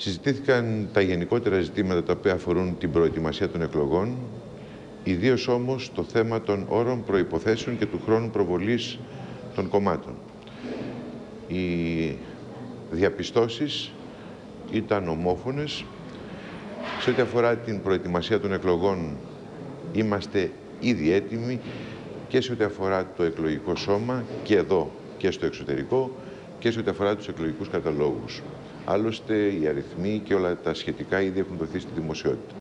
Συζητήθηκαν τα γενικότερα ζητήματα τα οποία αφορούν την προετοιμασία των εκλογών, ιδίως όμως το θέμα των όρων προϋποθέσεων και του χρόνου προβολής των κομμάτων. Οι διαπιστώσεις ήταν ομόφωνες. Σε ό,τι αφορά την προετοιμασία των εκλογών, είμαστε ήδη έτοιμοι και σε ό,τι αφορά το εκλογικό σώμα και εδώ και στο εξωτερικό και σε ό,τι αφορά τους εκλογικούς καταλόγους. Άλλωστε, οι αριθμοί και όλα τα σχετικά ήδη έχουν δοθεί στη δημοσιότητα.